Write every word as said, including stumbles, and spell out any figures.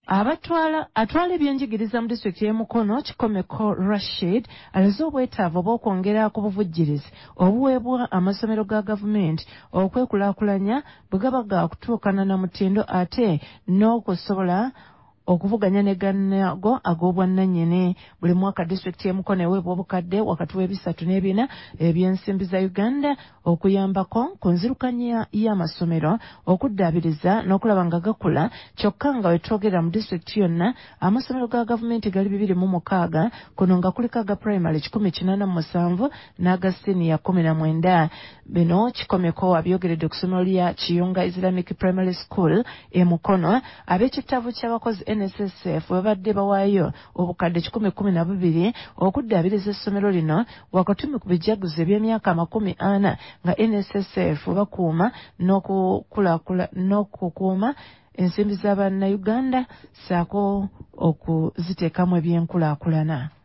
abatwala atwala ebyenjigiriza mu disitulikiti y'e Mukono Kikomeko Rashid alaze obwetaavu obw'okwongera ku buvujjirizi obuweebwa amasomero ga gavumenti okwekulaakulanya bwe gaba ga kutuukana na mutindo ate n'okusobola okuvuganya ne gannago ag'obwannannyini. Buli mwaka disitulikiti y'e Mukono eweebwa obukadde wakati w'ebisatu n'ebina ebyensimbi za Uganda okuyambako ku nzirukanya y'amasomero okuddaabiriza n'okulaba nga gakula, kyokka nga wetwogerera mu disitulikiti yonna amasomero ga gavumenti gali bibiri mu mukaaga, kuno nga kuliko aga pulayimale kikumi kinaana mu musanvu n'aga siniya kkumi na mwenda. Bino Kikomeko abyogeredde ku ssomero lya Kiyunga Islamic Primary School e Mukono. Ab'ekittavvu ky'abakozi N S S F babadde bawaayo obukadde kikumi kkumi na bubiri okuddaabiriza essomero lino wakati mu bijaguzo eby'emyaka amakumi ana nga N S S F bakuuma n'okukulakula n'okukuuma ensimbi z'Abannayuganda ssaako okuziteekamu ebyenkulaakulana.